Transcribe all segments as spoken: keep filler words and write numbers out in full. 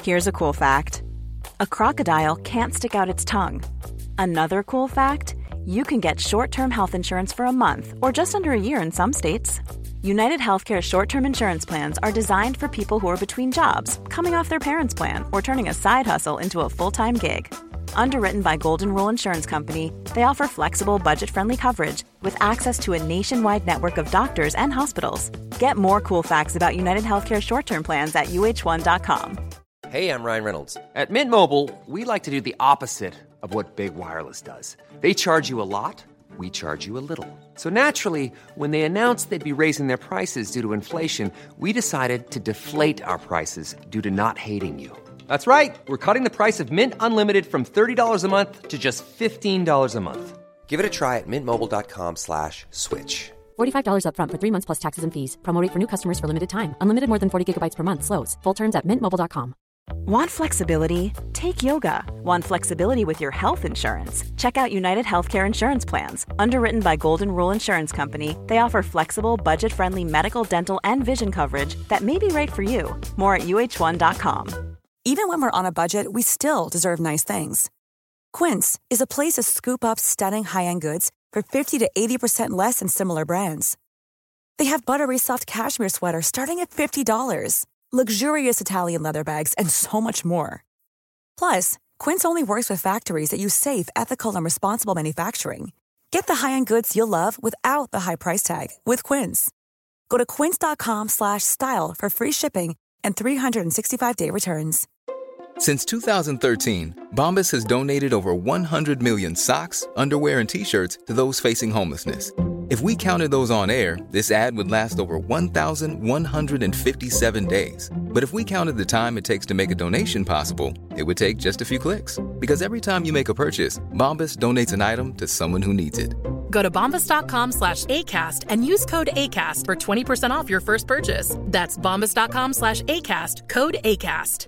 Here's a cool fact. A crocodile can't stick out its tongue. Another cool fact, you can get short-term health insurance for a month or just under a year in some states. United Healthcare short-term insurance plans are designed for people who are between jobs, coming off their parents' plan, or turning a side hustle into a full-time gig. Underwritten by Golden Rule Insurance Company, they offer flexible, budget-friendly coverage with access to a nationwide network of doctors and hospitals. Get more cool facts about United Healthcare short-term plans at U H one dot com. Hey, I'm Ryan Reynolds. At Mint Mobile, we like to do the opposite of what Big Wireless does. They charge you a lot, we charge you a little. So naturally, when they announced they'd be raising their prices due to inflation, we decided to deflate our prices due to not hating you. That's right. We're cutting the price of Mint Unlimited from thirty dollars a month to just fifteen dollars a month. Give it a try at mintmobile.com slash switch. forty-five dollars up front for three months plus taxes and fees. Promo rate for new customers for limited time. Unlimited more than forty gigabytes per month slows. Full terms at mint mobile dot com. Want flexibility? Take yoga. Want flexibility with your health insurance? Check out United Healthcare Insurance Plans. Underwritten by Golden Rule Insurance Company, they offer flexible, budget-friendly medical, dental, and vision coverage that may be right for you. More at U H one dot com. Even when we're on a budget, we still deserve nice things. Quince is a place to scoop up stunning high-end goods for fifty to eighty percent less than similar brands. They have buttery soft cashmere sweaters starting at fifty dollars, luxurious Italian leather bags, and so much more. Plus, Quince only works with factories that use safe, ethical, and responsible manufacturing. Get the high-end goods you'll love without the high price tag with Quince. Go to quince.com slash style for free shipping and three sixty-five day returns. Since two thousand thirteen, Bombas has donated over one hundred million socks, underwear, and T-shirts to those facing homelessness. If we counted those on air, this ad would last over one thousand one hundred fifty-seven days. But if we counted the time it takes to make a donation possible, it would take just a few clicks. Because every time you make a purchase, Bombas donates an item to someone who needs it. Go to bombas.com slash ACAST and use code ACAST for twenty percent off your first purchase. That's bombas.com slash ACAST, code ACAST.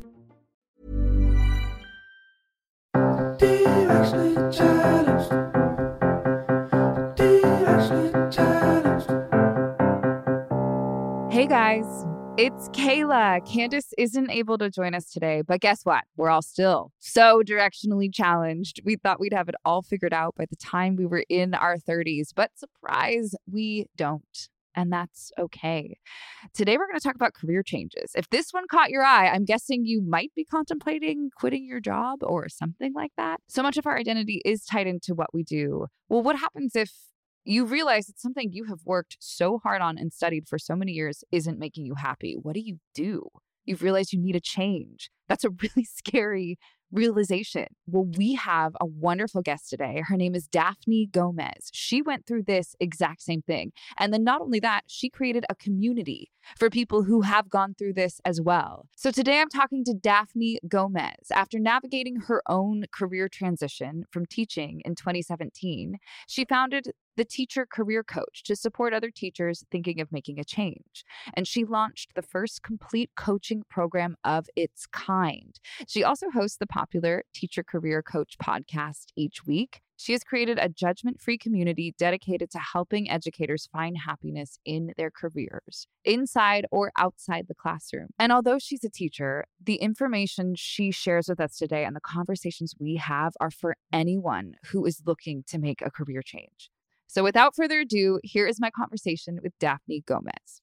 Hey guys, it's Kayla. Candace isn't able to join us today, but guess what? We're all still so directionally challenged. We thought we'd have it all figured out by the time we were in our thirties, but surprise, we don't. And that's okay. Today, we're going to talk about career changes. If this one caught your eye, I'm guessing you might be contemplating quitting your job or something like that. So much of our identity is tied into what we do. Well, what happens if you realize that something you have worked so hard on and studied for so many years isn't making you happy? What do you do? You've realized you need a change. That's a really scary realization. Well, we have a wonderful guest today. Her name is Daphne Gomez. She went through this exact same thing. And then not only that, she created a community for people who have gone through this as well. So today I'm talking to Daphne Gomez. After navigating her own career transition from teaching in twenty seventeen, she founded the Teacher Career Coach to support other teachers thinking of making a change. And she launched the first complete coaching program of its kind. She also hosts the popular Teacher Career Coach podcast each week. She has created a judgment-free community dedicated to helping educators find happiness in their careers, inside or outside the classroom. And although she's a teacher, the information she shares with us today and the conversations we have are for anyone who is looking to make a career change. So without further ado, here is my conversation with Daphne Gomez.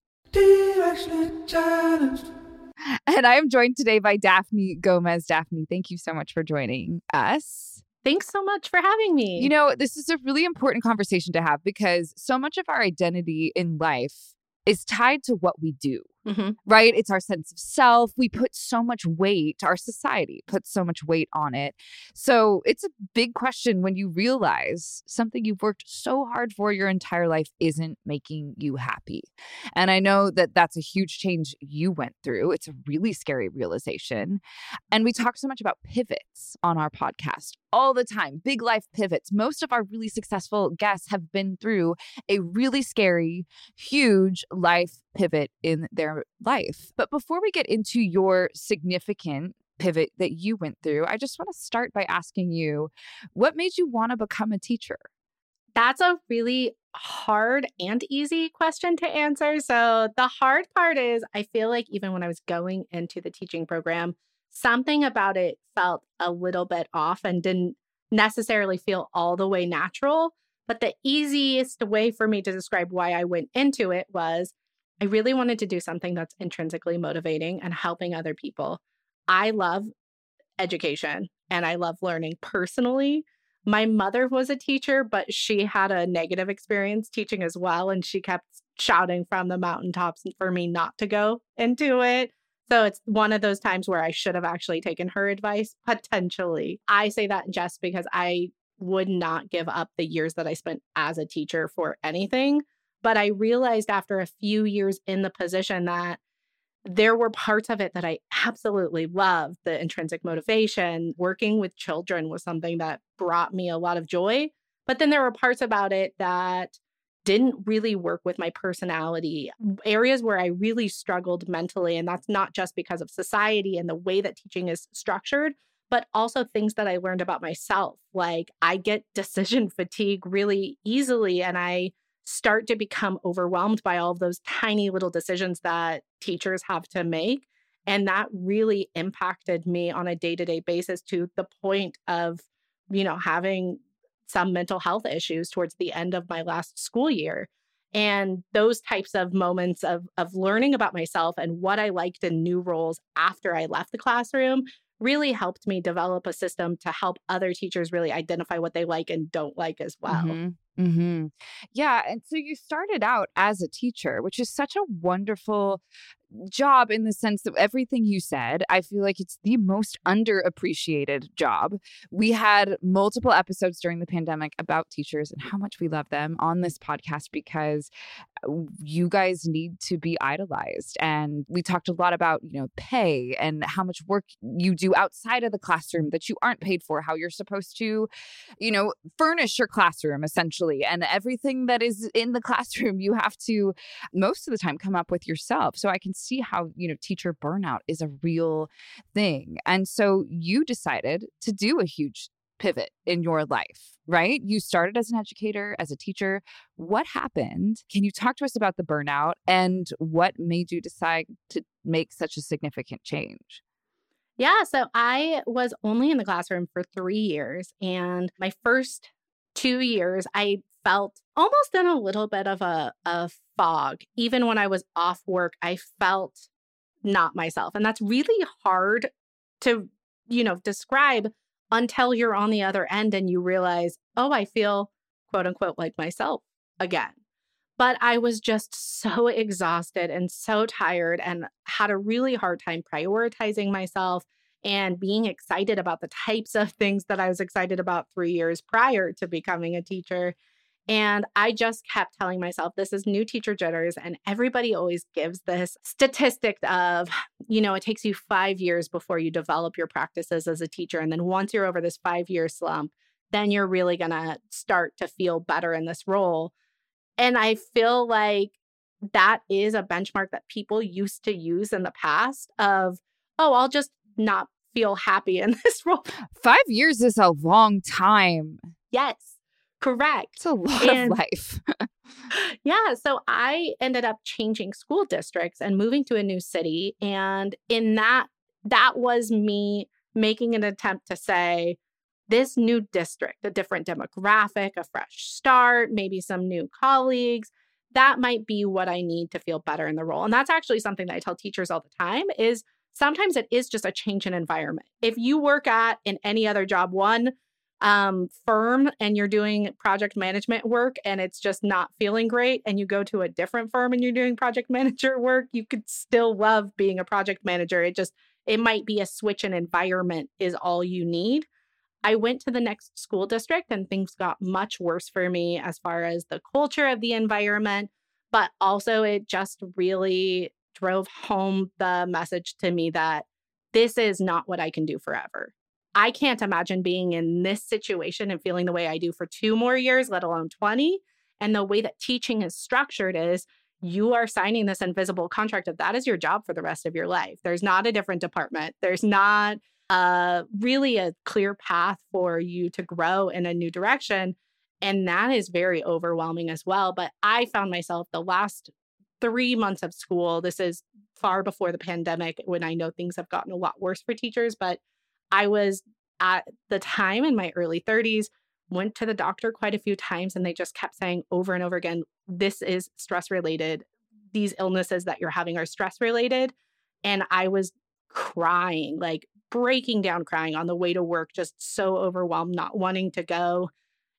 And I am joined today by Daphne Gomez. Daphne, thank you so much for joining us. Thanks so much for having me. You know, this is a really important conversation to have because so much of our identity in life is tied to what we do, mm-hmm. right? It's our sense of self. We put so much weight, our society puts so much weight on it. So it's a big question when you realize something you've worked so hard for your entire life isn't making you happy. And I know that that's a huge change you went through. It's a really scary realization. And we talk so much about pivots on our podcast all the time, big life pivots. Most of our really successful guests have been through a really scary, huge life pivot in their life. But before we get into your significant pivot that you went through, I just want to start by asking you, what made you want to become a teacher? That's a really hard and easy question to answer. So the hard part is I feel like even when I was going into the teaching program, something about it felt a little bit off and didn't necessarily feel all the way natural. But the easiest way for me to describe why I went into it was I really wanted to do something that's intrinsically motivating and helping other people. I love education and I love learning personally. My mother was a teacher, but she had a negative experience teaching as well. And she kept shouting from the mountaintops for me not to go into it. So it's one of those times where I should have actually taken her advice, potentially. I say that just because I would not give up the years that I spent as a teacher for anything. But I realized after a few years in the position that there were parts of it that I absolutely loved. The intrinsic motivation, working with children was something that brought me a lot of joy. But then there were parts about it that didn't really work with my personality, areas where I really struggled mentally. And that's not just because of society and the way that teaching is structured, but also things that I learned about myself. Like I get decision fatigue really easily, and I start to become overwhelmed by all of those tiny little decisions that teachers have to make. And that really impacted me on a day-to-day basis to the point of, you know, having some mental health issues towards the end of my last school year. And those types of moments of, of learning about myself and what I liked in new roles after I left the classroom really helped me develop a system to help other teachers really identify what they like and don't like as well. Mm-hmm. Mm-hmm. Yeah. And so you started out as a teacher, which is such a wonderful job in the sense that everything you said, I feel like it's the most underappreciated job. We had multiple episodes during the pandemic about teachers and how much we love them on this podcast because you guys need to be idolized. And we talked a lot about, you know, pay and how much work you do outside of the classroom that you aren't paid for, how you're supposed to, you know, furnish your classroom essentially. And everything that is in the classroom, you have to most of the time come up with yourself. So I can see how, you know, teacher burnout is a real thing. And so you decided to do a huge pivot in your life, right? You started as an educator, as a teacher. What happened? Can you talk to us about the burnout and what made you decide to make such a significant change? Yeah, so I was only in the classroom for three years. And my first two years, I felt almost in a little bit of a, a fog. Even when I was off work, I felt not myself. And that's really hard to, you know, describe until you're on the other end and you realize, oh, I feel quote unquote like myself again. But I was just so exhausted and so tired and had a really hard time prioritizing myself and being excited about the types of things that I was excited about three years prior to becoming a teacher. And I just kept telling myself, this is new teacher jitters. And everybody always gives this statistic of, you know, it takes you five years before you develop your practices as a teacher. And then once you're over this five-year slump, then you're really going to start to feel better in this role. And I feel like that is a benchmark that people used to use in the past of, oh, I'll just not feel happy in this role. Five years is a long time. Yes. Correct. It's a lot and, of life. Yeah. So I ended up changing school districts and moving to a new city. And in that, that was me making an attempt to say, this new district, a different demographic, a fresh start, maybe some new colleagues, that might be what I need to feel better in the role. And that's actually something that I tell teachers all the time is sometimes it is just a change in environment. If you work at in any other job, one, um, firm and you're doing project management work and it's just not feeling great and you go to a different firm and you're doing project manager work, you could still love being a project manager. It just, it might be a switch in environment is all you need. I went to the next school district and things got much worse for me as far as the culture of the environment, but also it just really drove home the message to me that this is not what I can do forever. I can't imagine being in this situation and feeling the way I do for two more years, let alone twenty. And the way that teaching is structured is you are signing this invisible contract of that is your job for the rest of your life. There's not a different department. There's not uh, really a clear path for you to grow in a new direction. And that is very overwhelming as well. But I found myself the last three months of school, this is far before the pandemic when I know things have gotten a lot worse for teachers. But I was at the time in my early thirties, went to the doctor quite a few times, and they just kept saying over and over again, this is stress related. These illnesses that you're having are stress related. And I was crying, like breaking down crying on the way to work, just so overwhelmed, not wanting to go.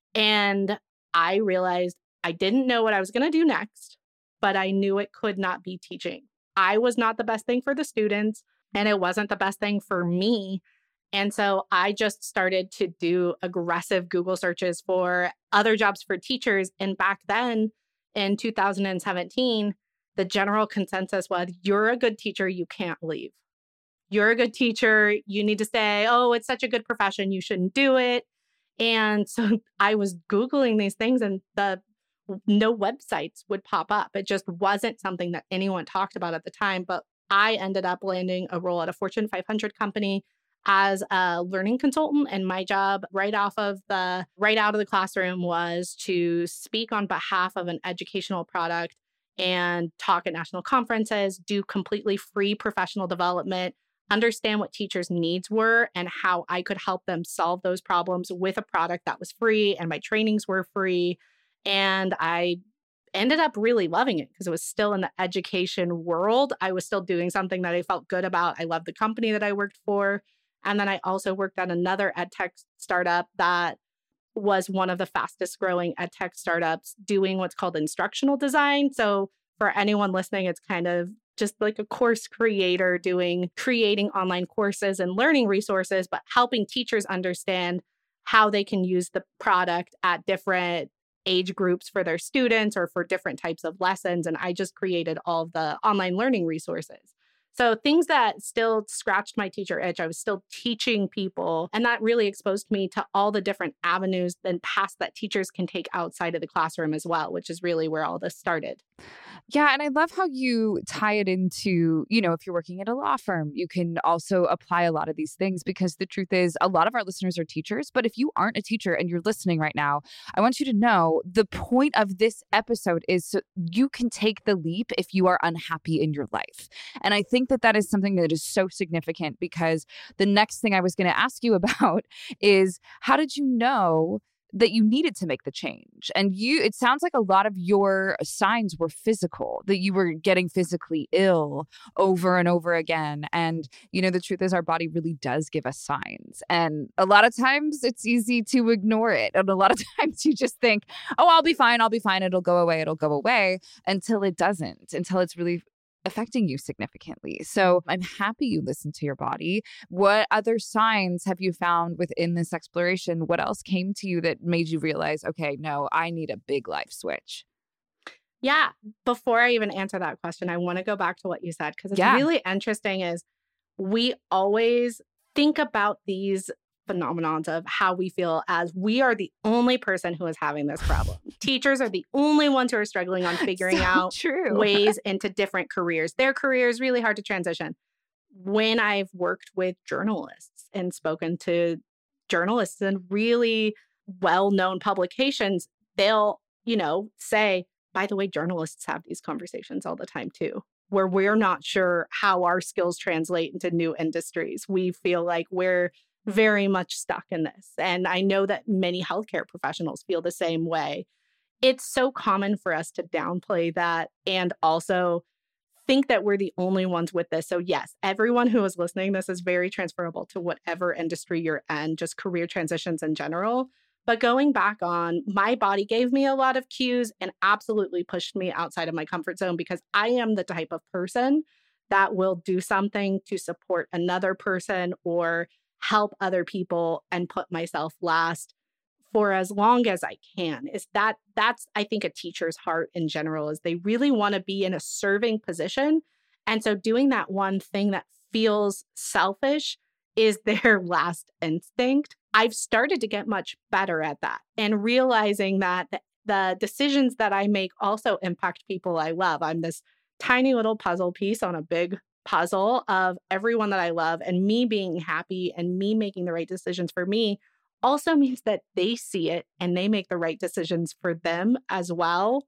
And I realized I didn't know what I was going to do next, but I knew it could not be teaching. I was not the best thing for the students, and it wasn't the best thing for me. And so I just started to do aggressive Google searches for other jobs for teachers. And back then in two thousand seventeen, the general consensus was, you're a good teacher, you can't leave. You're a good teacher, you need to stay. Oh, it's such a good profession, you shouldn't do it. And so I was Googling these things, and the no websites would pop up. It just wasn't something that anyone talked about at the time. But I ended up landing a role at a Fortune five hundred company as a learning consultant. And my job right off of the, right out of the classroom was to speak on behalf of an educational product and talk at national conferences, do completely free professional development, understand what teachers' needs were and how I could help them solve those problems with a product that was free, and my trainings were free. And I ended up really loving it because it was still in the education world. I was still doing something that I felt good about. I loved the company that I worked for. And then I also worked at another ed tech startup that was one of the fastest growing ed tech startups doing what's called instructional design. So for anyone listening, it's kind of just like a course creator doing, creating online courses and learning resources, but helping teachers understand how they can use the product at different age groups for their students or for different types of lessons. And I just created all of the online learning resources. So things that still scratched my teacher itch, I was still teaching people. And that really exposed me to all the different avenues and paths that teachers can take outside of the classroom as well, which is really where all this started. Yeah. And I love how you tie it into, you know, if you're working at a law firm, you can also apply a lot of these things, because the truth is a lot of our listeners are teachers. But if you aren't a teacher and you're listening right now, I want you to know the point of this episode is so you can take the leap if you are unhappy in your life. And I think that that is something that is so significant, because the next thing I was going to ask you about is, how did you know that you needed to make the change? And you, it sounds like a lot of your signs were physical, that you were getting physically ill over and over again. And, you know, the truth is our body really does give us signs. And a lot of times it's easy to ignore it. And a lot of times you just think, oh, I'll be fine. I'll be fine. It'll go away. It'll go away, until it doesn't, until it's really affecting you significantly. So I'm happy you listened to your body. What other signs have you found within this exploration? What else came to you that made you realize, okay, no, I need a big life switch? Yeah. Before I even answer that question, I want to go back to what you said, because it's Yeah. really interesting is we always think about these phenomenons of how we feel as we are the only person who is having this problem. Teachers are the only ones who are struggling on figuring So out true. ways into different careers. Their career is really hard to transition. When I've worked with journalists and spoken to journalists in really well-known publications, they'll, you know, say, by the way, journalists have these conversations all the time too, where we're not sure how our skills translate into new industries. We feel like we're very much stuck in this. And I know that many healthcare professionals feel the same way. It's so common for us to downplay that and also think that we're the only ones with this. So yes, everyone who is listening, this is very transferable to whatever industry you're in, just career transitions in general. But going back on, my body gave me a lot of cues and absolutely pushed me outside of my comfort zone, because I am the type of person that will do something to support another person or help other people and put myself last for as long as I can. Is that that's I think a teacher's heart in general, is they really want to be in a serving position. And so doing that one thing that feels selfish is their last instinct. I've started to get much better at that and realizing that the, the decisions that I make also impact people I love. I'm this tiny little puzzle piece on a big puzzle of everyone that I love, and me being happy and me making the right decisions for me also means that they see it and they make the right decisions for them as well.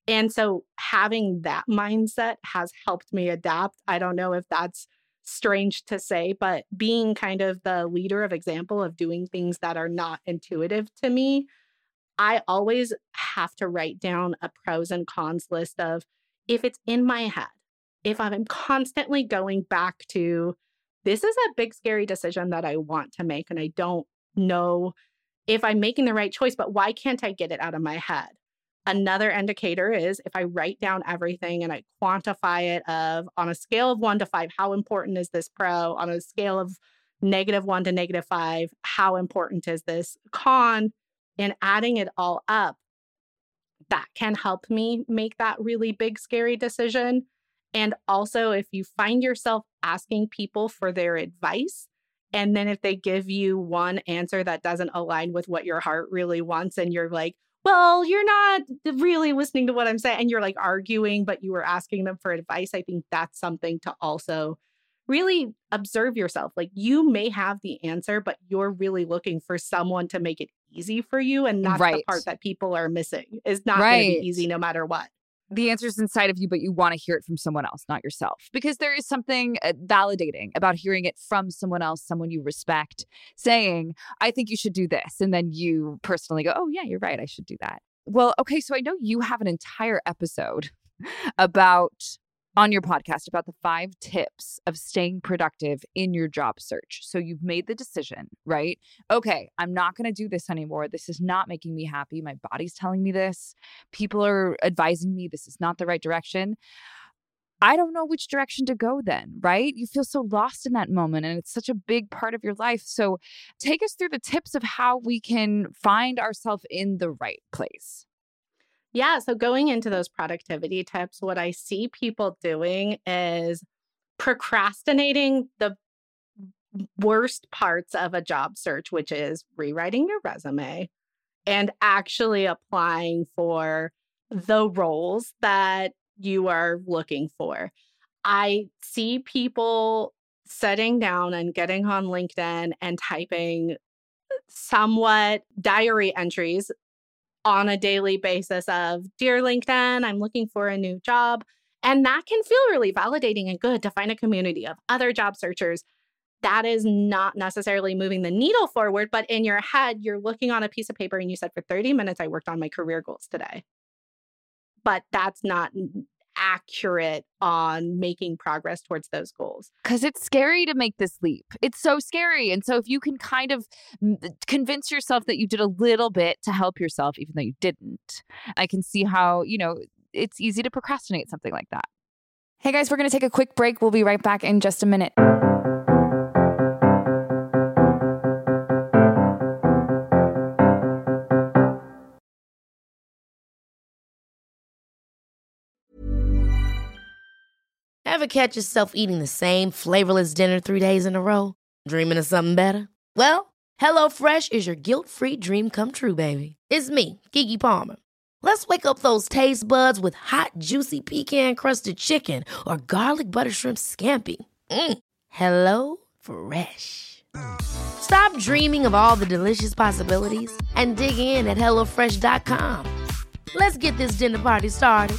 And so having that mindset has helped me adapt. I don't know if that's strange to say, but being kind of the leader of example of doing things that are not intuitive to me, I always have to write down a pros and cons list of if it's in my head, if I'm constantly going back to, this is a big, scary decision that I want to make, and I don't know if I'm making the right choice, but why can't I get it out of my head? Another indicator is if I write down everything and I quantify it of on a scale of one to five, how important is this pro? On a scale of negative one to negative five, how important is this con? And adding it all up, that can help me make that really big, scary decision. And also, if you find yourself asking people for their advice, and then if they give you one answer that doesn't align with what your heart really wants, and you're like, well, you're not really listening to what I'm saying, and you're like arguing, but you were asking them for advice, I think that's something to also really observe yourself. Like, you may have the answer, but you're really looking for someone to make it easy for you. And that's right. the part that people are missing. Is not right. going to be easy no matter what. The answer's inside of you, but you want to hear it from someone else, not yourself. Because there is something uh, validating about hearing it from someone else, someone you respect, saying, I think you should do this. And then you personally go, oh, yeah, you're right. I should do that. Well, okay, so I know you have an entire episode about on your podcast about the five tips of staying productive in your job search. So you've made the decision, right? Okay, I'm not going to do this anymore. This is not making me happy. My body's telling me this. People are advising me this is not the right direction. I don't know which direction to go then, right? You feel so lost in that moment, and it's such a big part of your life. So take us through the tips of how we can find ourselves in the right place. Yeah. So going into those productivity tips, what I see people doing is procrastinating the worst parts of a job search, which is rewriting your resume and actually applying for the roles that you are looking for. I see people sitting down and getting on LinkedIn and typing somewhat diary entries on a daily basis of, dear LinkedIn, I'm looking for a new job. And that can feel really validating and good to find a community of other job searchers. That is not necessarily moving the needle forward, but in your head, you're looking on a piece of paper and you said, for thirty minutes, I worked on my career goals today. But that's not accurate on making progress towards those goals. Because it's scary to make this leap. It's so scary. And so if you can kind of convince yourself that you did a little bit to help yourself, even though you didn't, I can see how, you know, it's easy to procrastinate something like that. Hey guys, we're going to take a quick break. We'll be right back in just a minute. Ever catch yourself eating the same flavorless dinner three days in a row? Dreaming of something better? Well, HelloFresh is your guilt-free dream come true, baby. It's me, Keke Palmer. Let's wake up those taste buds with hot, juicy pecan-crusted chicken or garlic butter shrimp scampi. Mm. Hello Fresh. Stop dreaming of all the delicious possibilities and dig in at hello fresh dot com. Let's get this dinner party started.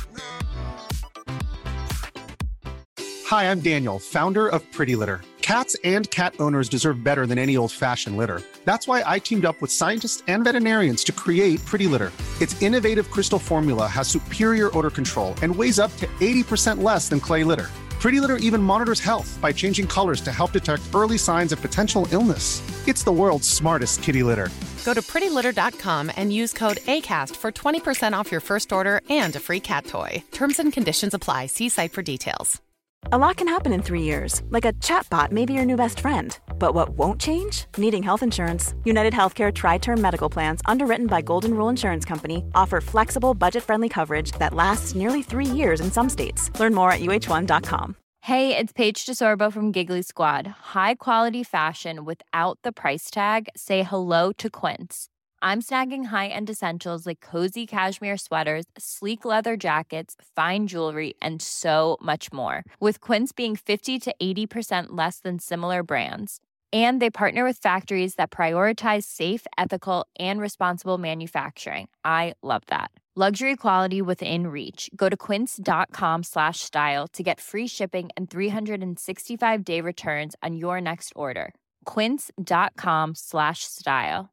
Hi, I'm Daniel, founder of Pretty Litter. Cats and cat owners deserve better than any old-fashioned litter. That's why I teamed up with scientists and veterinarians to create Pretty Litter. Its innovative crystal formula has superior odor control and weighs up to eighty percent less than clay litter. Pretty Litter even monitors health by changing colors to help detect early signs of potential illness. It's the world's smartest kitty litter. Go to pretty litter dot com and use code ACAST for twenty percent off your first order and a free cat toy. Terms and conditions apply. See site for details. A lot can happen in three years, like a chatbot may be your new best friend. But what won't change? Needing health insurance. United Healthcare Tri-Term Medical Plans, underwritten by Golden Rule Insurance Company, offer flexible, budget-friendly coverage that lasts nearly three years in some states. Learn more at U H one dot com. Hey, it's Paige DeSorbo from Giggly Squad. High quality fashion without the price tag. Say hello to Quince. I'm snagging high-end essentials like cozy cashmere sweaters, sleek leather jackets, fine jewelry, and so much more. With Quince being fifty to eighty percent less than similar brands. And they partner with factories that prioritize safe, ethical, and responsible manufacturing. I love that. Luxury quality within reach. Go to quince.com slash style to get free shipping and three sixty-five day returns on your next order. Quince.com slash style.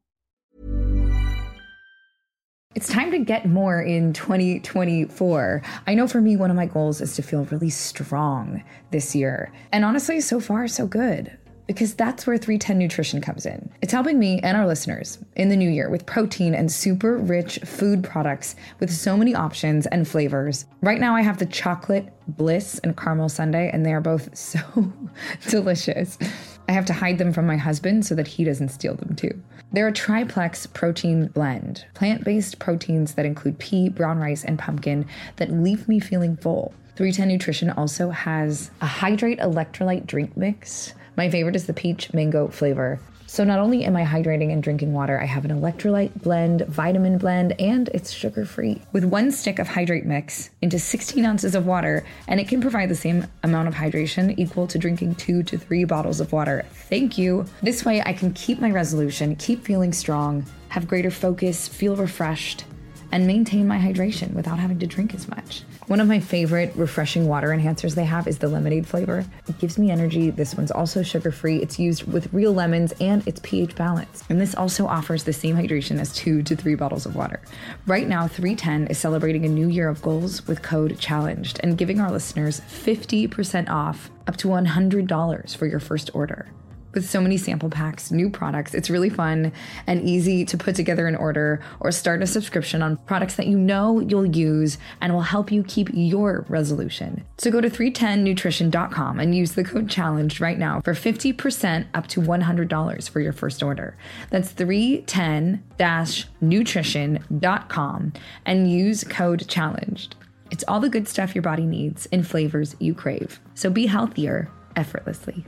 It's time to get more in twenty twenty-four. I know for me, one of my goals is to feel really strong this year. And honestly, so far, so good. Because that's where three ten Nutrition comes in. It's helping me and our listeners in the new year with protein and super rich food products with so many options and flavors. Right now I have the chocolate bliss and caramel sundae, and they are both so delicious. I have to hide them from my husband so that he doesn't steal them too. They're a triplex protein blend, plant-based proteins that include pea, brown rice, and pumpkin that leave me feeling full. three ten Nutrition also has a Hydrate electrolyte drink mix. My favorite is the peach mango flavor. So not only am I hydrating and drinking water, I have an electrolyte blend, vitamin blend, and it's sugar-free. With one stick of Hydrate mix into sixteen ounces of water, and it can provide the same amount of hydration equal to drinking two to three bottles of water. Thank you. This way I can keep my resolution, keep feeling strong, have greater focus, feel refreshed, and maintain my hydration without having to drink as much. One of my favorite refreshing water enhancers they have is the lemonade flavor. It gives me energy. This one's also sugar-free. It's used with real lemons and it's pH balanced. And this also offers the same hydration as two to three bottles of water. Right now, three ten is celebrating a new year of goals with code CHALLENGED and giving our listeners fifty percent off up to one hundred dollars for your first order. With so many sample packs, new products, it's really fun and easy to put together an order or start a subscription on products that you know you'll use and will help you keep your resolution. So go to three ten nutrition dot com and use the code CHALLENGED right now for fifty percent up to one hundred dollars for your first order. That's three ten nutrition dot com and use code CHALLENGED. It's all the good stuff your body needs in flavors you crave. So be healthier effortlessly.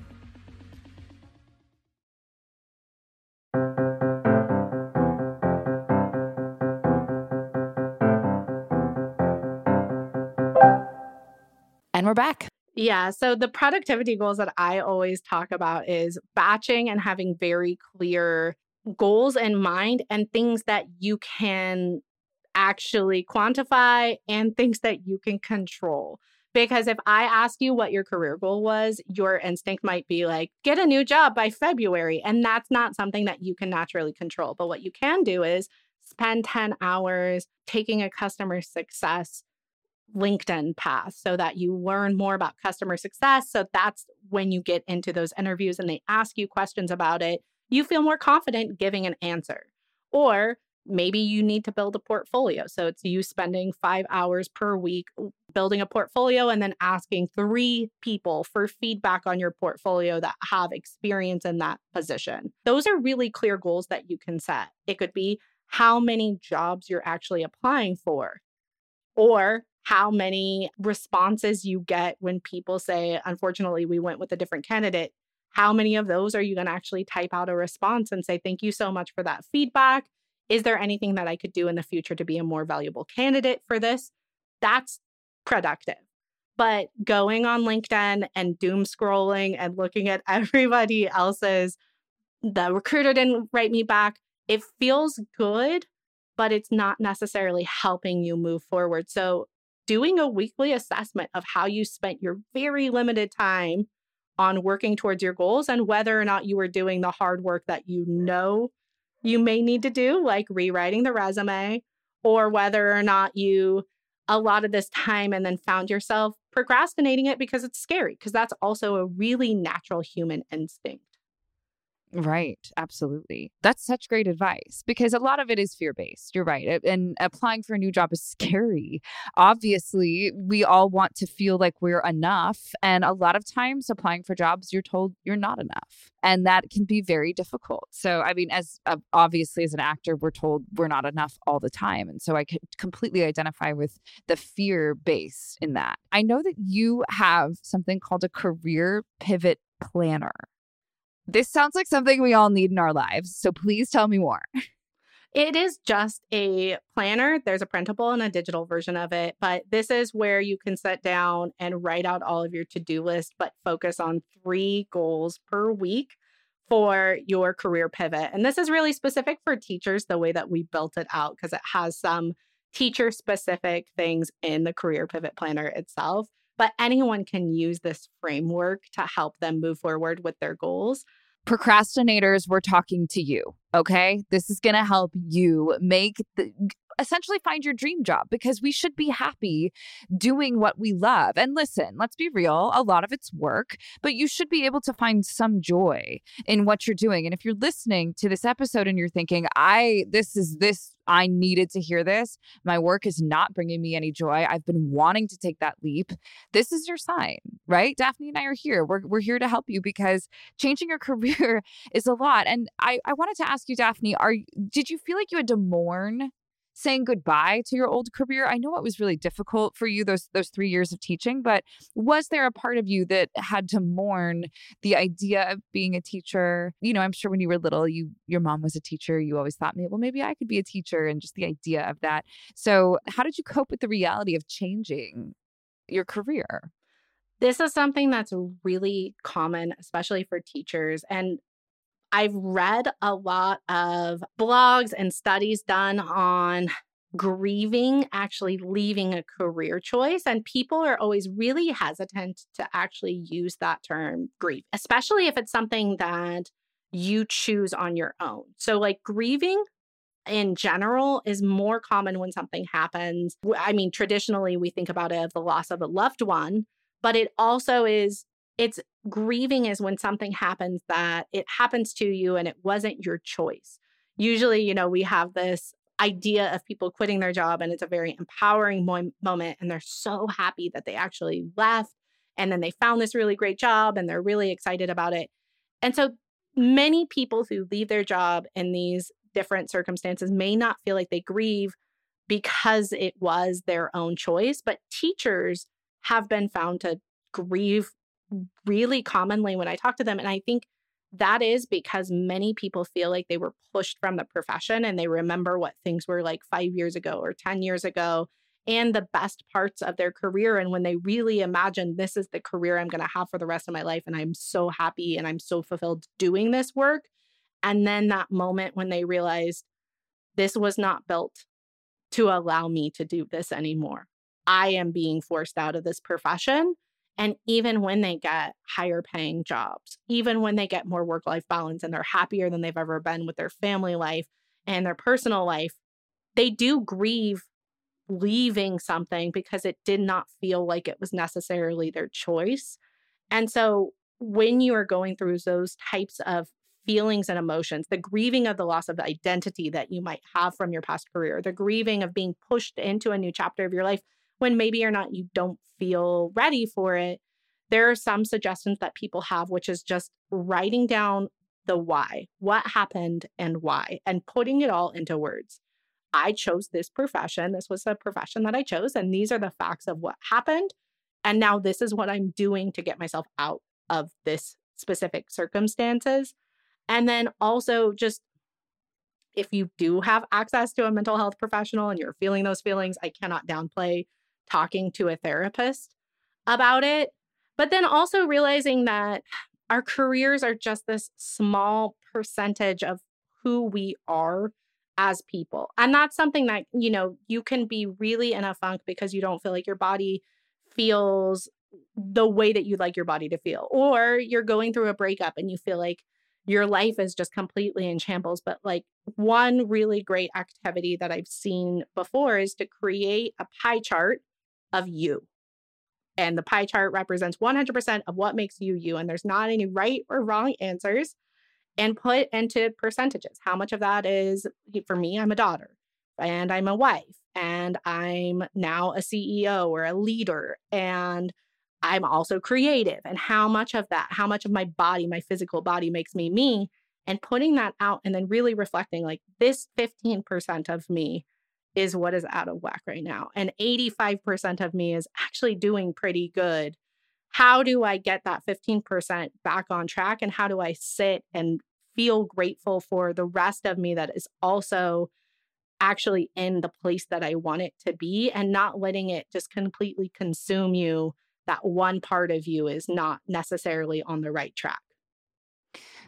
And we're back. Yeah. So the productivity goals that I always talk about is batching and having very clear goals in mind and things that you can actually quantify and things that you can control. Because if I ask you what your career goal was, your instinct might be like, get a new job by February. And that's not something that you can naturally control. But what you can do is spend ten hours taking a customer success LinkedIn path so that you learn more about customer success. So that's when you get into those interviews and they ask you questions about it, you feel more confident giving an answer. Or maybe you need to build a portfolio. So it's you spending five hours per week building a portfolio and then asking three people for feedback on your portfolio that have experience in that position. Those are really clear goals that you can set. It could be how many jobs you're actually applying for, or how many responses you get when people say, unfortunately, we went with a different candidate. How many of those are you going to actually type out a response and say, thank you so much for that feedback? Is there anything that I could do in the future to be a more valuable candidate for this? That's productive. But going on LinkedIn and doom scrolling and looking at everybody else's, the recruiter didn't write me back, it feels good, but it's not necessarily helping you move forward. So doing a weekly assessment of how you spent your very limited time on working towards your goals and whether or not you were doing the hard work that you know you may need to do, like rewriting the resume, or whether or not you allotted this time and then found yourself procrastinating it because it's scary, because that's also a really natural human instinct. Right. Absolutely. That's such great advice because a lot of it is fear-based. You're right. And applying for a new job is scary. Obviously, we all want to feel like we're enough. And a lot of times applying for jobs, you're told you're not enough. And that can be very difficult. So, I mean, as uh, obviously as an actor, we're told we're not enough all the time. And so I could completely identify with the fear based in that. I know that you have something called a career pivot planner. This sounds like something we all need in our lives. So please tell me more. It is just a planner. There's a printable and a digital version of it. But this is where you can sit down and write out all of your to-do list, but focus on three goals per week for your career pivot. And this is really specific for teachers, the way that we built it out, because it has some teacher specific things in the Career Pivot Planner itself, but anyone can use this framework to help them move forward with their goals. Procrastinators, we're talking to you, okay? This is going to help you make the essentially find your dream job, because we should be happy doing what we love. And listen, let's be real, a lot of it's work, but you should be able to find some joy in what you're doing. And if you're listening to this episode and you're thinking, I, this is this, I needed to hear this, my work is not bringing me any joy, I've been wanting to take that leap, this is your sign, right? Daphne and I are here. We're, we're here to help you, because changing your career is a lot. And I, I wanted to ask you, Daphne, are did you feel like you had to mourn saying goodbye to your old career? I know it was really difficult for you, those those three years of teaching, but was there a part of you that had to mourn the idea of being a teacher? You know, I'm sure when you were little, you your mom was a teacher. You always thought, well, maybe I could be a teacher, and just the idea of that. So how did you cope with the reality of changing your career? This is something that's really common, especially for teachers. And I've read a lot of blogs and studies done on grieving, actually leaving a career choice. And people are always really hesitant to actually use that term grieve, especially if it's something that you choose on your own. So like grieving in general is more common when something happens. I mean, traditionally, we think about it as the loss of a loved one, but it also is It's grieving is when something happens that it happens to you and it wasn't your choice. Usually, you know, we have this idea of people quitting their job, and it's a very empowering mo- moment. And they're so happy that they actually left. And then they found this really great job and they're really excited about it. And so many people who leave their job in these different circumstances may not feel like they grieve because it was their own choice. But teachers have been found to grieve really commonly when I talk to them. And I think that is because many people feel like they were pushed from the profession, and they remember what things were like five years ago or ten years ago and the best parts of their career. And when they really imagine, this is the career I'm going to have for the rest of my life, and I'm so happy and I'm so fulfilled doing this work. And then that moment when they realized this was not built to allow me to do this anymore. I am being forced out of this profession. And even when they get higher paying jobs, even when they get more work-life balance and they're happier than they've ever been with their family life and their personal life, they do grieve leaving something because it did not feel like it was necessarily their choice. And so when you are going through those types of feelings and emotions, the grieving of the loss of identity that you might have from your past career, the grieving of being pushed into a new chapter of your life, when maybe or not you don't feel ready for it, there are some suggestions that people have, which is just writing down the why, what happened and why, and putting it all into words. I chose this profession. This was a profession that I chose, and these are the facts of what happened. And now this is what I'm doing to get myself out of this specific circumstances. And then also just, if you do have access to a mental health professional and you're feeling those feelings, I cannot downplay talking to a therapist about it. But then also realizing that our careers are just this small percentage of who we are as people. And that's something that, you know, you can be really in a funk because you don't feel like your body feels the way that you'd like your body to feel. Or you're going through a breakup and you feel like your life is just completely in shambles. But like one really great activity that I've seen before is to create a pie chart of you. And the pie chart represents one hundred percent of what makes you you. And there's not any right or wrong answers. And put into percentages. How much of that is, for me, I'm a daughter and I'm a wife and I'm now a C E O or a leader and I'm also creative. And how much of that, how much of my body, my physical body makes me me, and putting that out and then really reflecting like this fifteen percent of me is what is out of whack right now. And eighty-five percent of me is actually doing pretty good. How do I get that fifteen percent back on track? And how do I sit and feel grateful for the rest of me that is also actually in the place that I want it to be, and not letting it just completely consume you, that one part of you is not necessarily on the right track.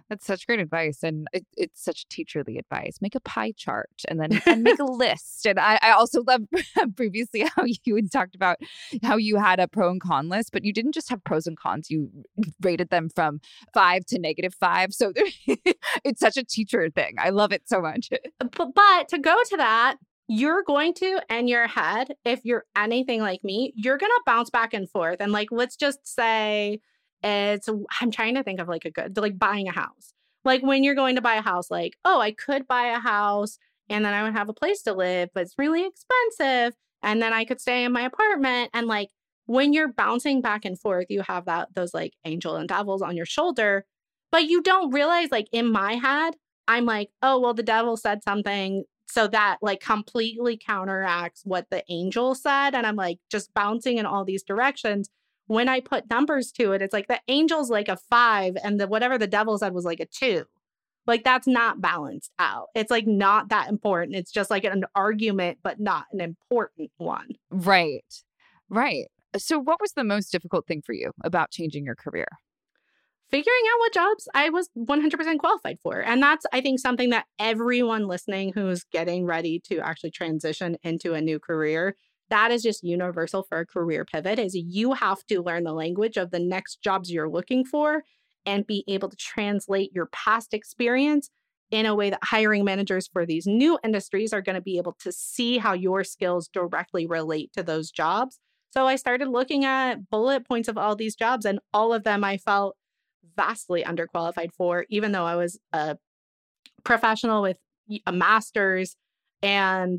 That's such great advice. And it, it's such teacherly advice. Make a pie chart and then and make a list. And I, I also love previously how you had talked about how you had a pro and con list, but you didn't just have pros and cons. You rated them from five to negative five. So it's such a teacher thing. I love it so much. But, but to go to that, you're going to, in your head, if you're anything like me, you're going to bounce back and forth. And like, let's just say, It's, I'm trying to think of like a good, like buying a house. Like when you're going to buy a house, like, oh, I could buy a house and then I would have a place to live, but it's really expensive. And then I could stay in my apartment. And like when you're bouncing back and forth, you have that, those like angel and devils on your shoulder, but you don't realize like in my head, I'm like, oh, well, the devil said something. So that like completely counteracts what the angel said. And I'm like just bouncing in all these directions. When I put numbers to it, it's like the angel's like a five and the whatever the devil said was like a two. Like that's not balanced out. It's like not that important. It's just like an argument, but not an important one. Right. Right. So what was the most difficult thing for you about changing your career? Figuring out what jobs I was one hundred percent qualified for. And that's, I think, something that everyone listening who's getting ready to actually transition into a new career, that is just universal for a career pivot, is you have to learn the language of the next jobs you're looking for and be able to translate your past experience in a way that hiring managers for these new industries are going to be able to see how your skills directly relate to those jobs. So I started looking at bullet points of all these jobs, and all of them I felt vastly underqualified for, even though I was a professional with a master's and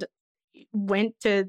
went to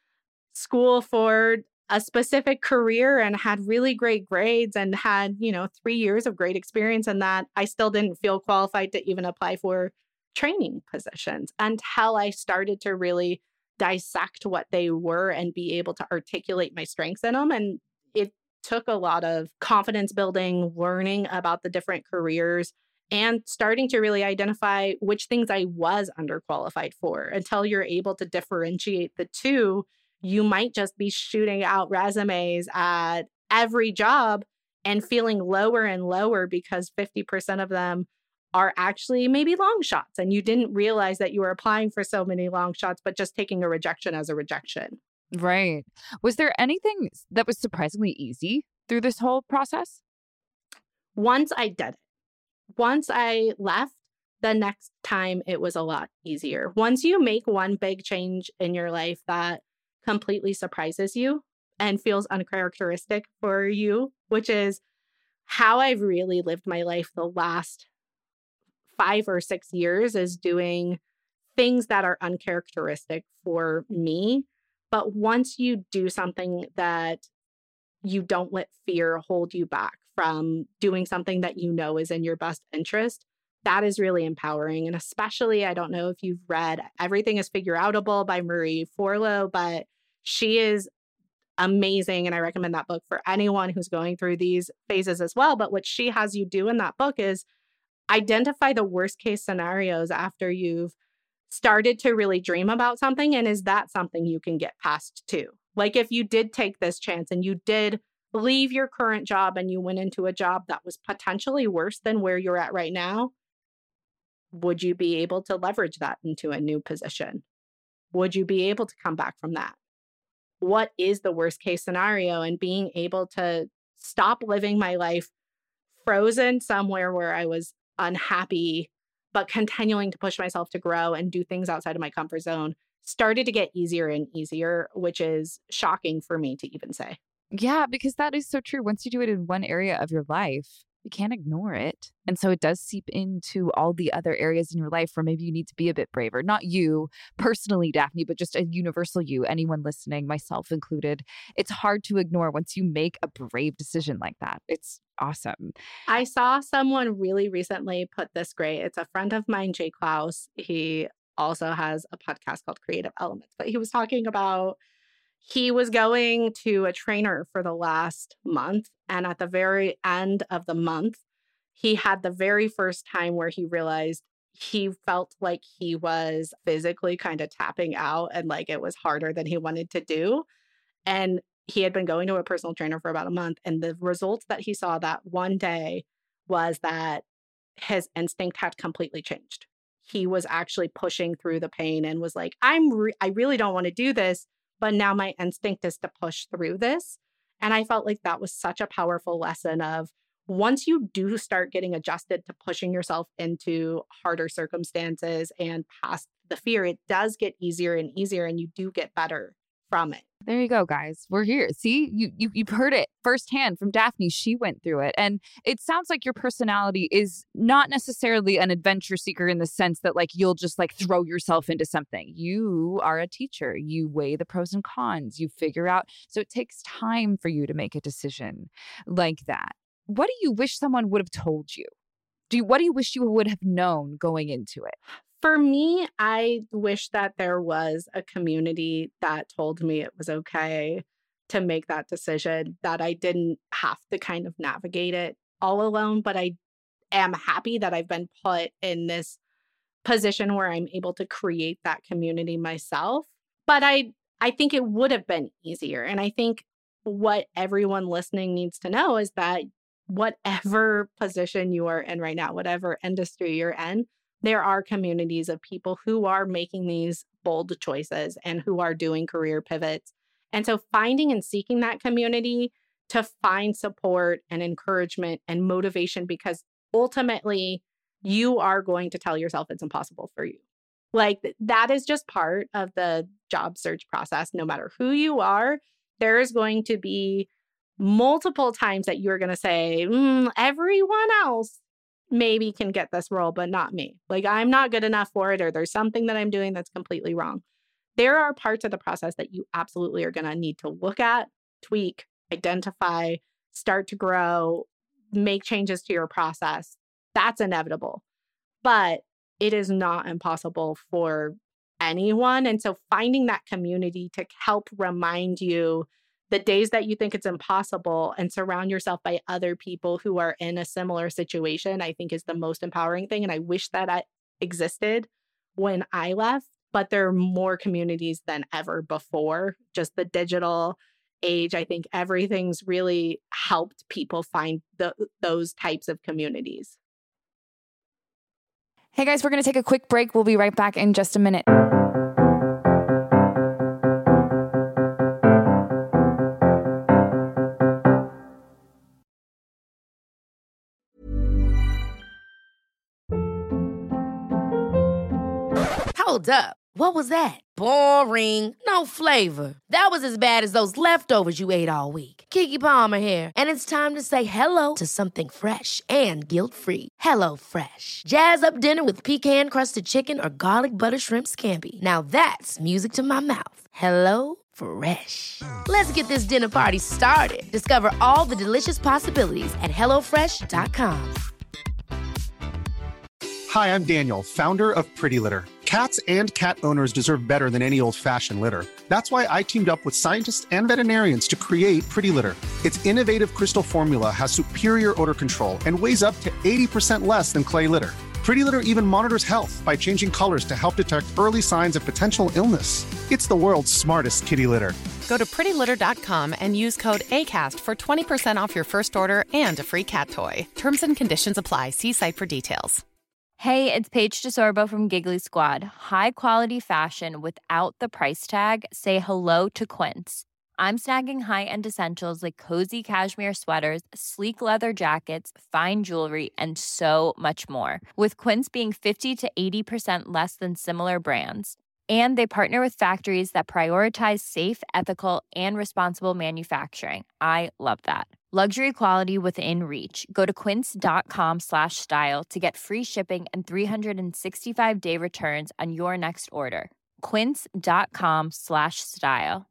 school for a specific career and had really great grades and had, you know, three years of great experience in that. I still didn't feel qualified to even apply for training positions until I started to really dissect what they were and be able to articulate my strengths in them. And it took a lot of confidence building, learning about the different careers, and starting to really identify which things I was underqualified for. Until you're able to differentiate the two, you might just be shooting out resumes at every job and feeling lower and lower because fifty percent of them are actually maybe long shots. And you didn't realize that you were applying for so many long shots, but just taking a rejection as a rejection. Right. Was there anything that was surprisingly easy through this whole process? Once I did it, once I left, the next time it was a lot easier. Once you make one big change in your life that completely surprises you and feels uncharacteristic for you, which is how I've really lived my life the last five or six years, is doing things that are uncharacteristic for me. But once you do something that you don't let fear hold you back from doing something that you know is in your best interest, that is really empowering. And especially, I don't know if you've read Everything is Figure Outable by Marie Forleo, but she is amazing. And I recommend that book for anyone who's going through these phases as well. But what she has you do in that book is identify the worst case scenarios after you've started to really dream about something. And is that something you can get past too? Like if you did take this chance and you did leave your current job and you went into a job that was potentially worse than where you're at right now, would you be able to leverage that into a new position? Would you be able to come back from that? What is the worst case scenario? And being able to stop living my life frozen somewhere where I was unhappy, but continuing to push myself to grow and do things outside of my comfort zone started to get easier and easier, which is shocking for me to even say. Yeah, because that is so true. Once you do it in one area of your life, you can't ignore it. And so it does seep into all the other areas in your life where maybe you need to be a bit braver. Not you personally, Daphne, but just a universal you, anyone listening, myself included. It's hard to ignore once you make a brave decision like that. It's awesome. I saw someone really recently put this great. It's a friend of mine, Jay Klaus. He also has a podcast called Creative Elements, but he was talking about he was going to a trainer for the last month. And at the very end of the month, he had the very first time where he realized he felt like he was physically kind of tapping out and like it was harder than he wanted to do. And he had been going to a personal trainer for about a month. And the results that he saw that one day was that his instinct had completely changed. He was actually pushing through the pain and was like, I'm re- I really don't want to do this, but now my instinct is to push through this. And I felt like that was such a powerful lesson of once you do start getting adjusted to pushing yourself into harder circumstances and past the fear, it does get easier and easier and you do get better from it. There you go, guys. We're here. See, you, you, you've heard it firsthand from Daphne. She went through it. And it sounds like your personality is not necessarily an adventure seeker in the sense that like you'll just like throw yourself into something. You are a teacher. You weigh the pros and cons. You figure out. So it takes time for you to make a decision like that. What do you wish someone would have told you? Do you, what do you wish you would have known going into it? For me, I wish that there was a community that told me it was okay to make that decision, that I didn't have to kind of navigate it all alone. But I am happy that I've been put in this position where I'm able to create that community myself. But I, I think it would have been easier. And I think what everyone listening needs to know is that whatever position you are in right now, whatever industry you're in, there are communities of people who are making these bold choices and who are doing career pivots. And so finding and seeking that community to find support and encouragement and motivation, because ultimately you are going to tell yourself it's impossible for you. Like that is just part of the job search process. No matter who you are, there is going to be multiple times that you're going to say, mm, everyone else maybe can get this role, but not me. Like I'm not good enough for it, or there's something that I'm doing that's completely wrong. There are parts of the process that you absolutely are going to need to look at, tweak, identify, start to grow, make changes to your process. That's inevitable, but it is not impossible for anyone. And so finding that community to help remind you the days that you think it's impossible and surround yourself by other people who are in a similar situation, I think is the most empowering thing. And I wish that I existed when I left, but there are more communities than ever before. Just the digital age, I think everything's really helped people find the, those types of communities. Hey guys, we're going to take a quick break. We'll be right back in just a minute. Hold up. What was that? Boring. No flavor. That was as bad as those leftovers you ate all week. Keke Palmer here, and it's time to say hello to something fresh and guilt-free. Hello Fresh. Jazz up dinner with pecan-crusted chicken or garlic butter shrimp scampi. Now that's music to my mouth. Hello Fresh. Let's get this dinner party started. Discover all the delicious possibilities at hello fresh dot com. Hi, I'm Daniel, founder of Pretty Litter. Cats and cat owners deserve better than any old-fashioned litter. That's why I teamed up with scientists and veterinarians to create Pretty Litter. Its innovative crystal formula has superior odor control and weighs up to eighty percent less than clay litter. Pretty Litter even monitors health by changing colors to help detect early signs of potential illness. It's the world's smartest kitty litter. Go to pretty litter dot com and use code ACAST for twenty percent off your first order and a free cat toy. Terms and conditions apply. See site for details. Hey, it's Paige DeSorbo from Giggly Squad. High quality fashion without the price tag. Say hello to Quince. I'm snagging high-end essentials like cozy cashmere sweaters, sleek leather jackets, fine jewelry, and so much more. With Quince being fifty to eighty percent less than similar brands. And they partner with factories that prioritize safe, ethical, and responsible manufacturing. I love that. Luxury quality within reach. Go to quince.com slash style to get free shipping and three sixty-five day returns on your next order. Quince.com slash style.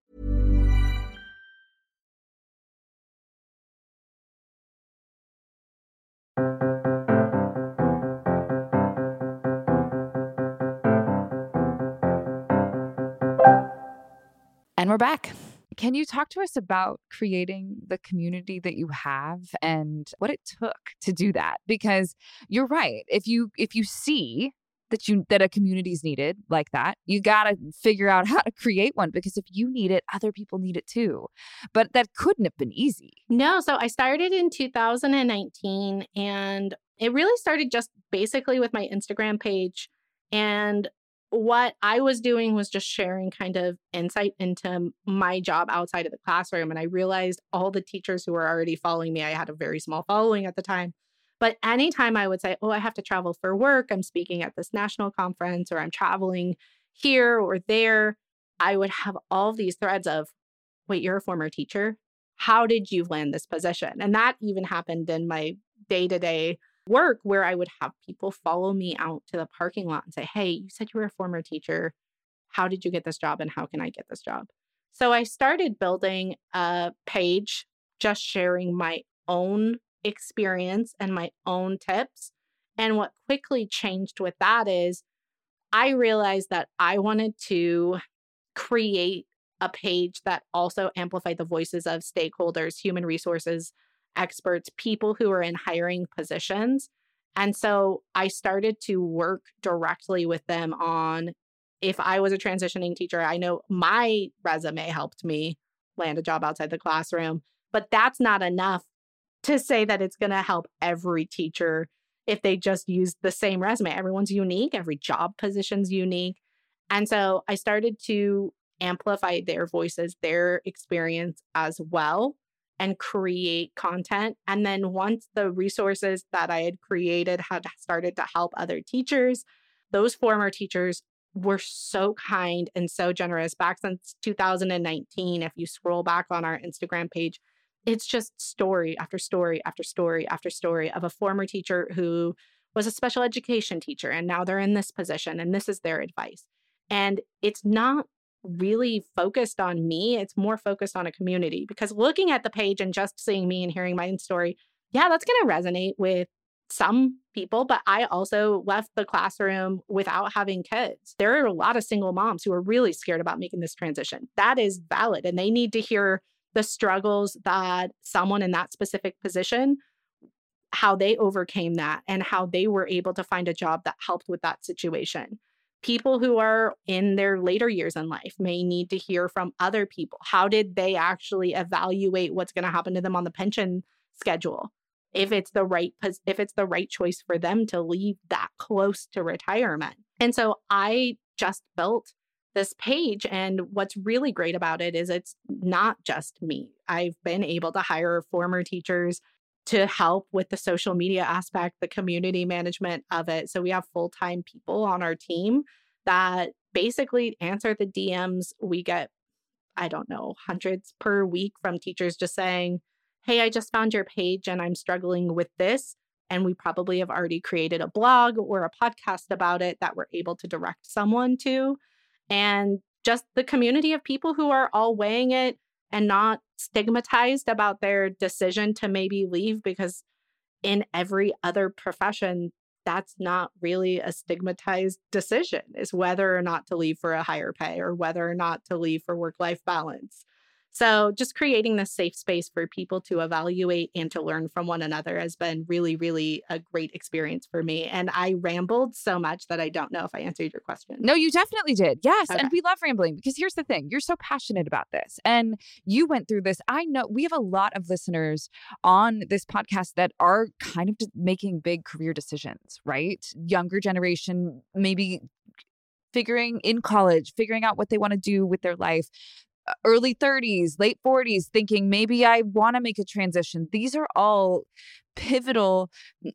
And we're back. Can you talk to us about creating the community that you have and what it took to do that? Because you're right. If you if you see that you that a community is needed like that, you got to figure out how to create one, because if you need it, other people need it too. But that couldn't have been easy. No. So I started in two thousand nineteen, and It really started just basically with my Instagram page. And what I was doing was just sharing kind of insight into my job outside of the classroom. And I realized all the teachers who were already following me, I had a very small following at the time. But anytime I would say, oh, I have to travel for work, I'm speaking at this national conference, or I'm traveling here or there, I would have all these threads of, wait, you're a former teacher? How did you land this position? And that even happened in my day-to-day work, where I would have people follow me out to the parking lot and say, hey, you said you were a former teacher. How did you get this job and how can I get this job? So I started building a page just sharing my own experience and my own tips. And what quickly changed with that is I realized that I wanted to create a page that also amplified the voices of stakeholders, human resources experts, people who are in hiring positions. And so I started to work directly with them on, if I was a transitioning teacher, I know my resume helped me land a job outside the classroom, but that's not enough to say that it's going to help every teacher if they just use the same resume. Everyone's unique. Every job position's unique. And so I started to amplify their voices, their experience as well, and create content. And then once the resources that I had created had started to help other teachers, those former teachers were so kind and so generous. Back since two thousand nineteen, if you scroll back on our Instagram page, it's just story after story after story after story of a former teacher who was a special education teacher, and now they're in this position, and this is their advice. And it's not really focused on me. It's more focused on a community, because looking at the page and just seeing me and hearing my own story, yeah, that's going to resonate with some people. But I also left the classroom without having kids. There are a lot of single moms who are really scared about making this transition. That is valid. And they need to hear the struggles that someone in that specific position, how they overcame that and how they were able to find a job that helped with that situation. People who are in their later years in life may need to hear from other people. How did they actually evaluate what's going to happen to them on the pension schedule? If it's the right, if it's the right choice for them to leave that close to retirement. And so I just built this page. And what's really great about it is it's not just me. I've been able to hire former teachers to help with the social media aspect, the community management of it. So we have full-time people on our team that basically answer the D Ms. We get, I don't know, hundreds per week from teachers just saying, hey, I just found your page and I'm struggling with this. And we probably have already created a blog or a podcast about it that we're able to direct someone to. And just the community of people who are all weighing it and not stigmatized about their decision to maybe leave, because in every other profession, that's not really a stigmatized decision, is whether or not to leave for a higher pay or whether or not to leave for work-life balance. So just creating this safe space for people to evaluate and to learn from one another has been really, really a great experience for me. And I rambled so much that I don't know if I answered your question. No, you definitely did. Yes. Okay. And we love rambling, because here's the thing. You're so passionate about this and you went through this. I know we have a lot of listeners on this podcast that are kind of making big career decisions, right? Younger generation, maybe figuring in college, figuring out what they want to do with their life. Early thirties, late forties, thinking maybe I want to make a transition. These are all pivotal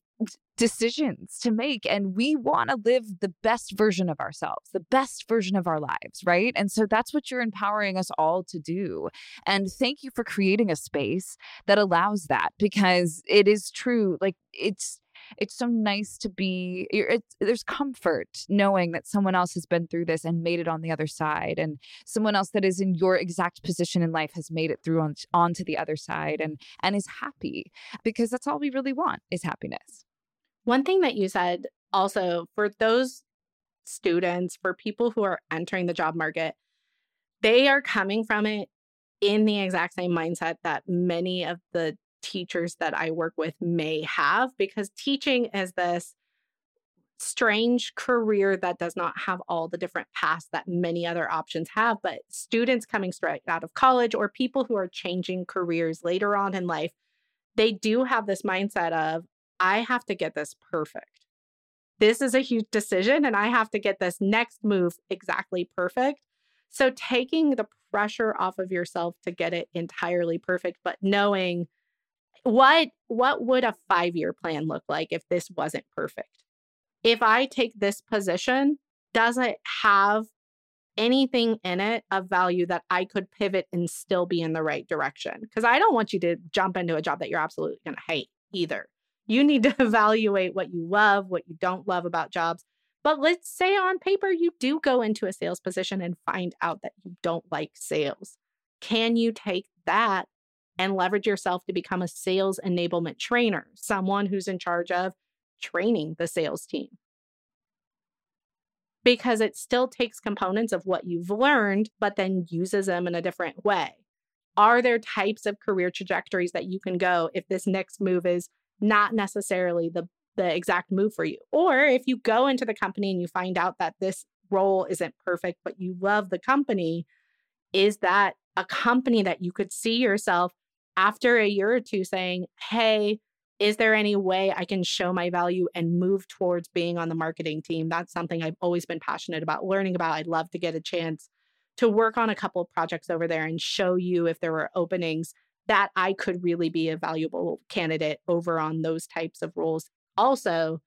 decisions to make. And we want to live the best version of ourselves, the best version of our lives, right? And so that's what you're empowering us all to do. And thank you for creating a space that allows that, because it is true. Like it's It's so nice to be, it's, there's comfort knowing that someone else has been through this and made it on the other side. And someone else that is in your exact position in life has made it through on, onto the other side and, and is happy, because that's all we really want is happiness. One thing that you said also, for those students, for people who are entering the job market, they are coming from it in the exact same mindset that many of the teachers that I work with may have, because teaching is this strange career that does not have all the different paths that many other options have. But students coming straight out of college or people who are changing careers later on in life, they do have this mindset of, I have to get this perfect. This is a huge decision and I have to get this next move exactly perfect. So taking the pressure off of yourself to get it entirely perfect, but knowing what what would a five-year plan look like if this wasn't perfect? If I take this position, does it have anything in it of value that I could pivot and still be in the right direction? Because I don't want you to jump into a job that you're absolutely going to hate either. You need to evaluate what you love, what you don't love about jobs. But let's say on paper, you do go into a sales position and find out that you don't like sales. Can you take that and leverage yourself to become a sales enablement trainer, someone who's in charge of training the sales team? Because it still takes components of what you've learned, but then uses them in a different way. Are there types of career trajectories that you can go if this next move is not necessarily the, the exact move for you? Or if you go into the company and you find out that this role isn't perfect, but you love the company, is that a company that you could see yourself after a year or two saying, hey, is there any way I can show my value and move towards being on the marketing team? That's something I've always been passionate about learning about. I'd love to get a chance to work on a couple of projects over there and show you if there were openings that I could really be a valuable candidate over on those types of roles also.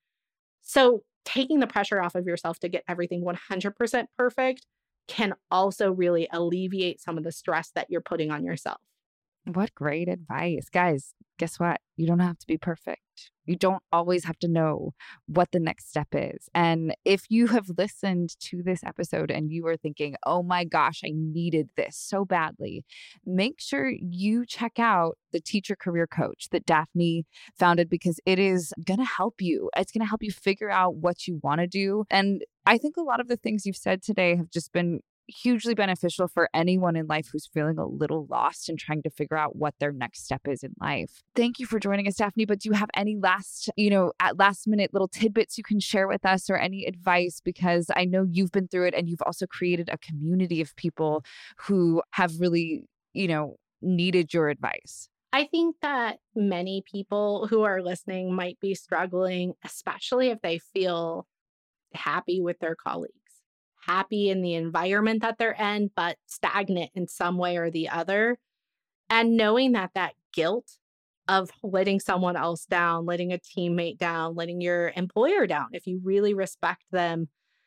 So taking the pressure off of yourself to get everything one hundred percent perfect can also really alleviate some of the stress that you're putting on yourself. What great advice. Guys, guess what? You don't have to be perfect. You don't always have to know what the next step is. And if you have listened to this episode and you are thinking, oh my gosh, I needed this so badly, make sure you check out the Teacher Career Coach that Daphne founded, because it is going to help you. It's going to help you figure out what you want to do. And I think a lot of the things you've said today have just been hugely beneficial for anyone in life who's feeling a little lost and trying to figure out what their next step is in life. Thank you for joining us, Daphne. But do you have any last, you know, at last minute little tidbits you can share with us, or any advice? Because I know you've been through it and you've also created a community of people who have really, you know, needed your advice. I think that many people who are listening might be struggling, especially if they feel happy with their colleagues, happy in the environment that they're in, but stagnant in some way or the other. And knowing that that guilt of letting someone else down, letting a teammate down, letting your employer down, if you really respect them,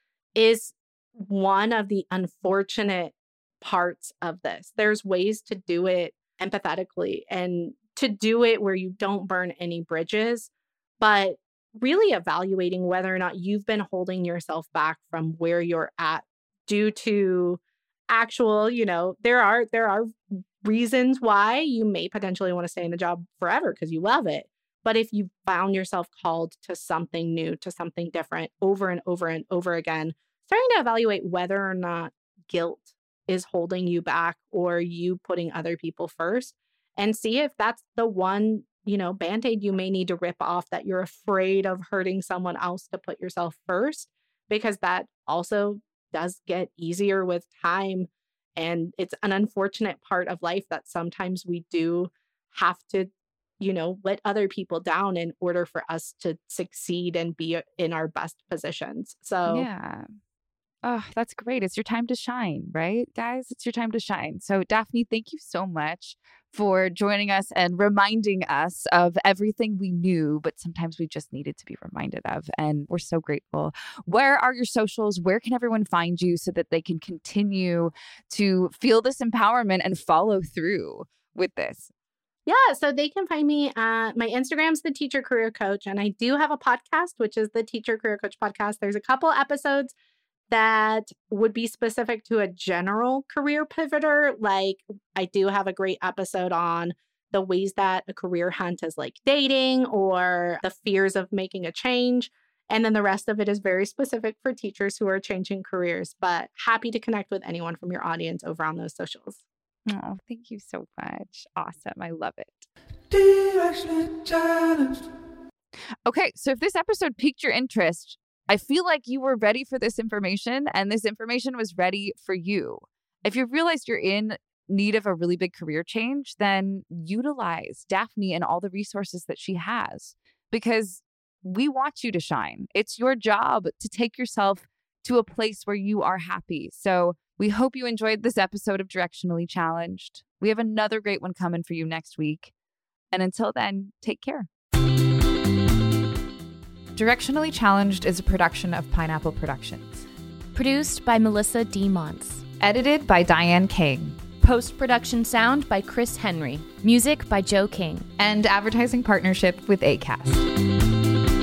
is one of the unfortunate parts of this. There's ways to do it empathetically and to do it where you don't burn any bridges, but really evaluating whether or not you've been holding yourself back from where you're at due to actual, you know, there are there are reasons why you may potentially want to stay in the job forever because you love it. But if you found yourself called to something new, to something different over and over and over again, starting to evaluate whether or not guilt is holding you back or you putting other people first, and see if that's the one, you know, Band-Aid you may need to rip off, that you're afraid of hurting someone else to put yourself first, because that also does get easier with time. And it's an unfortunate part of life that sometimes we do have to, you know, let other people down in order for us to succeed and be in our best positions. So yeah. Oh, that's great. It's your time to shine, right, guys? It's your time to shine. So, Daphne, thank you so much for joining us and reminding us of everything we knew, but sometimes we just needed to be reminded of. And we're so grateful. Where are your socials? Where can everyone find you so that they can continue to feel this empowerment and follow through with this? Yeah, so they can find me. Uh, my Instagram's The Teacher Career Coach, and I do have a podcast, which is the Teacher Career Coach Podcast. There's a couple episodes that would be specific to a general career pivoter. Like, I do have a great episode on the ways that a career hunt is like dating, or the fears of making a change. And then the rest of it is very specific for teachers who are changing careers. But happy to connect with anyone from your audience over on those socials. Oh, thank you so much. Awesome. I love it. Okay, so if this episode piqued your interest, I feel like you were ready for this information and this information was ready for you. If you realized you're in need of a really big career change, then utilize Daphne and all the resources that she has, because we want you to shine. It's your job to take yourself to a place where you are happy. So we hope you enjoyed this episode of Directionally Challenged. We have another great one coming for you next week. And until then, take care. Directionally Challenged is a production of Pineapple Productions. Produced by Melissa D. Montz. Edited by Diane King. Post-production sound by Chris Henry. Music by Joe King. And advertising partnership with Acast.